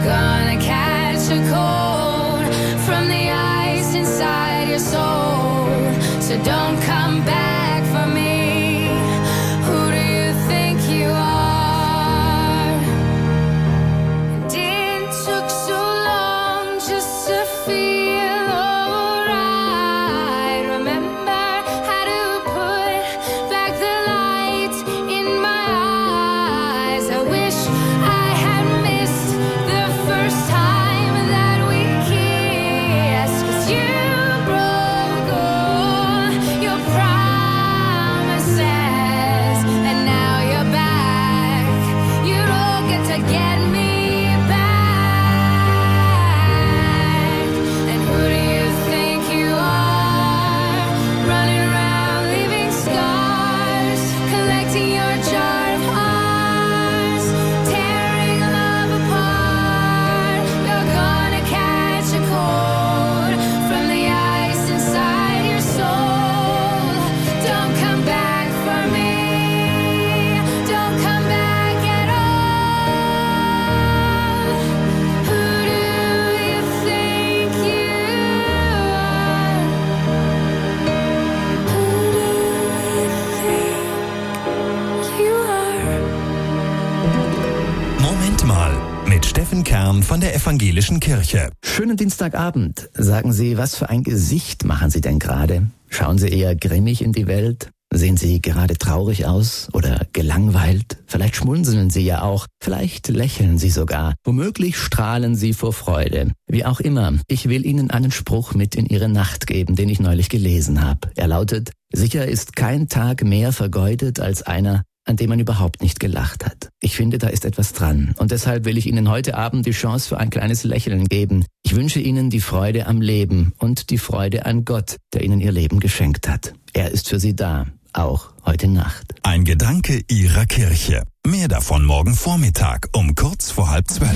gonna catch a cold from the ice inside your soul. So don't come back for me. Who do you think you are? And it took so long just to feel alright. Remember how to put back the light in my eyes. I wish I had missed the first time that we kissed. 'Cause you broke all your promises, and now you're back. You don't get to get me back. And who do you think you are? Running around leaving scars, collecting your jar of hearts, tearing love apart. You're gonna catch a cold from the ice inside your soul. Don't come back for me. Don't come back at all. Who do you think you are? Who do you think you are? Moment mal mit Steffen Kern von der Evangelischen Kirche. Schönen Dienstagabend. Sagen Sie, was für ein Gesicht machen Sie denn gerade? Schauen Sie eher grimmig in die Welt? Sehen Sie gerade traurig aus oder gelangweilt? Vielleicht schmunzeln Sie ja auch, vielleicht lächeln Sie sogar. Womöglich strahlen Sie vor Freude. Wie auch immer, ich will Ihnen einen Spruch mit in Ihre Nacht geben, den ich neulich gelesen habe. Er lautet: Sicher ist kein Tag mehr vergeudet als einer, an dem man überhaupt nicht gelacht hat. Ich finde, da ist etwas dran. Und deshalb will ich Ihnen heute Abend die Chance für ein kleines Lächeln geben. Ich wünsche Ihnen die Freude am Leben und die Freude an Gott, der Ihnen Ihr Leben geschenkt hat. Er ist für Sie da, auch heute Nacht. Ein Gedanke Ihrer Kirche. Mehr davon morgen Vormittag um kurz vor 11:30.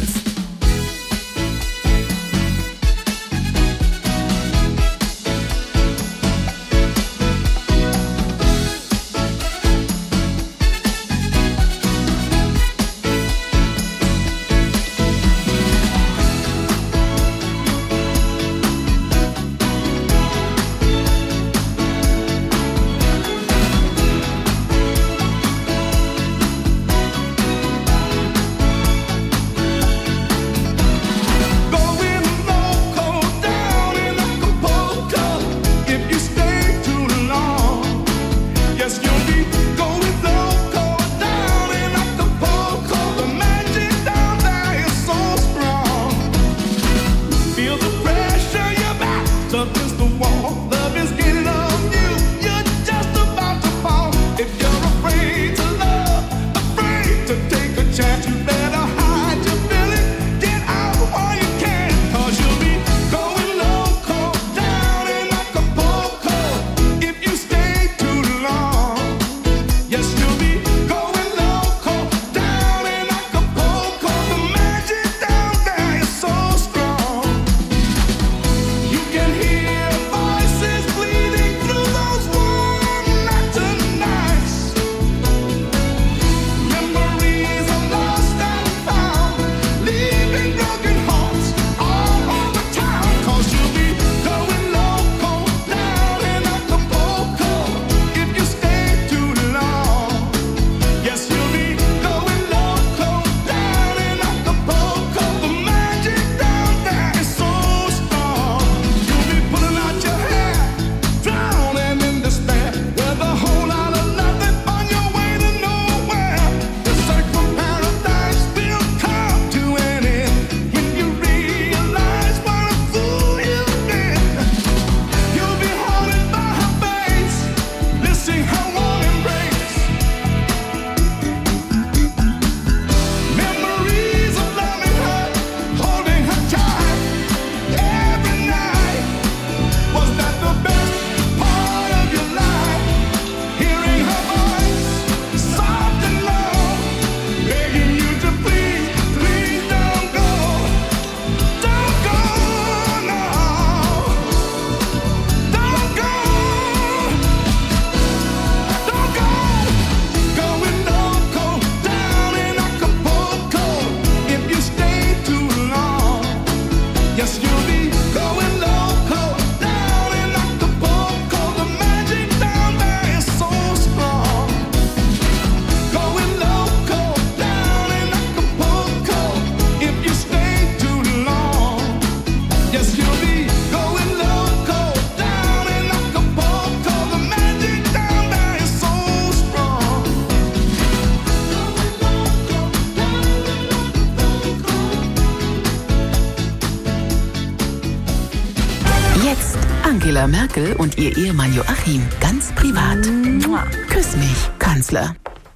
Angela Merkel und ihr Ehemann Joachim. Ganz privat. Küss mich, Kanzler.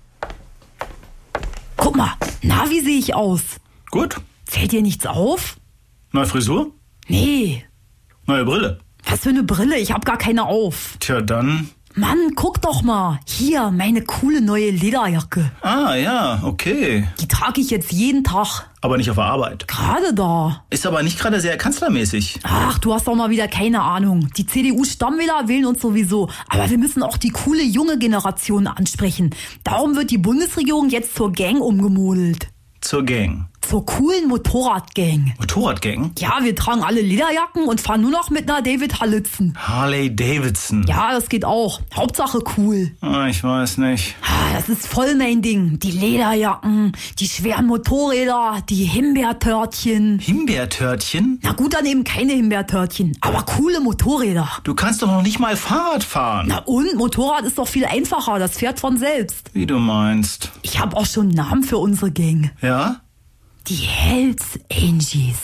Guck mal, na, wie sehe ich aus? Gut. Fällt dir nichts auf? Neue Frisur? Nee. Neue Brille? Was für eine Brille? Ich hab gar keine auf. Tja, dann... Mann, guck doch mal. Hier, meine coole neue Lederjacke. Ah, ja, okay. Die trage ich jetzt jeden Tag. Aber nicht auf der Arbeit. Gerade da. Ist aber nicht gerade sehr kanzlermäßig. Ach, du hast doch mal wieder keine Ahnung. Die CDU-Stammwähler wählen uns sowieso. Aber wir müssen auch die coole junge Generation ansprechen. Darum wird die Bundesregierung jetzt zur Gang umgemodelt. Zur Gang. Zur coolen Motorradgang. Motorradgang? Ja, wir tragen alle Lederjacken und fahren nur noch mit einer David Hallitzen. Harley Davidson. Ja, das geht auch. Hauptsache cool. Ah, ich weiß nicht. Das ist voll mein Ding. Die Lederjacken, die schweren Motorräder, die Himbeertörtchen. Himbeertörtchen? Na gut, dann eben keine Himbeertörtchen, aber coole Motorräder. Du kannst doch noch nicht mal Fahrrad fahren. Na und? Motorrad ist doch viel einfacher, das fährt von selbst. Wie du meinst. Ich habe auch schon einen Namen für unsere Gang. Ja? Die Hells Angels.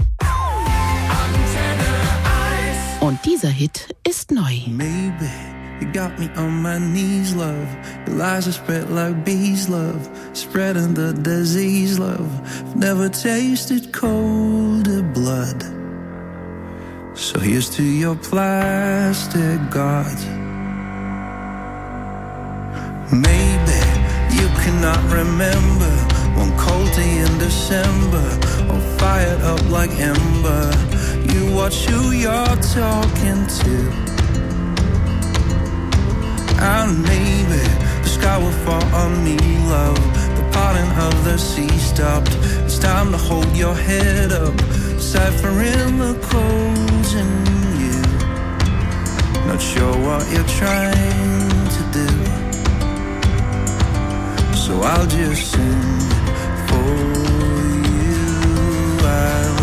Und dieser Hit ist neu. Maybe you got me on my knees, love. Your lies are spread like bees, love. Spreading the disease, love. I've never tasted colder blood. So here's to your plastic gods. Maybe you cannot remember one cold day in December, all fired up like ember. You watch who you're talking to. And maybe the sky will fall on me, love. The parting of the sea stopped. It's time to hold your head up, ciphering the codes in you. Not sure what you're trying to do, so I'll just sing for you. I'll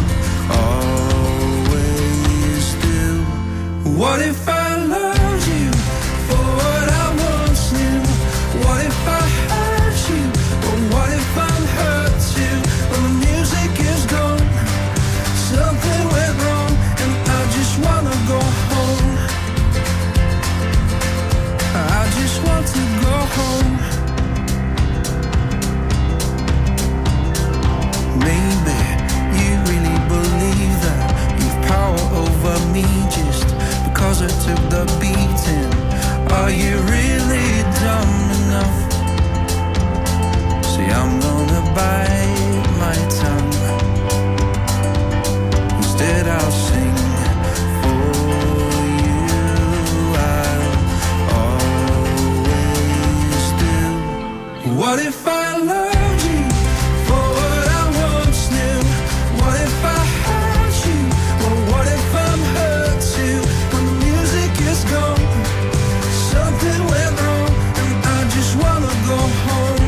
always do. What if I loved you for what I once knew? What if I hurt you? Or what if I'm hurt too? When the music is gone, something went wrong, and I just wanna go home. I just want to go home. Maybe you really believe that you've power over me just because I took the beating. Are you really dumb enough? See, I'm gonna bite my tongue. Instead I'll sing for you. I'll always do. What if I loved you for what I once knew? What if I hurt you? Or what if I'm hurt too? When the music is gone, something went wrong, and I just wanna go home.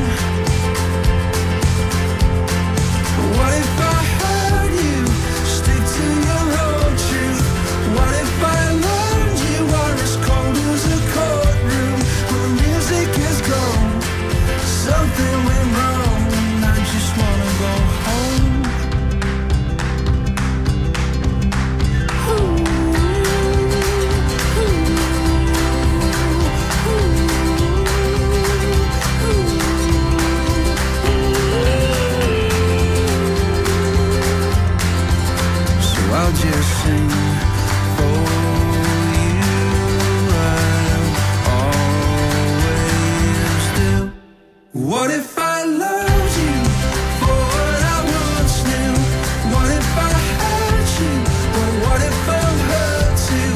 What if I heard you? Stick to your own truth. What if I learned you are as cold as a courtroom? When the music is gone, something went wrong, and I just wanna go home. So I'll just sing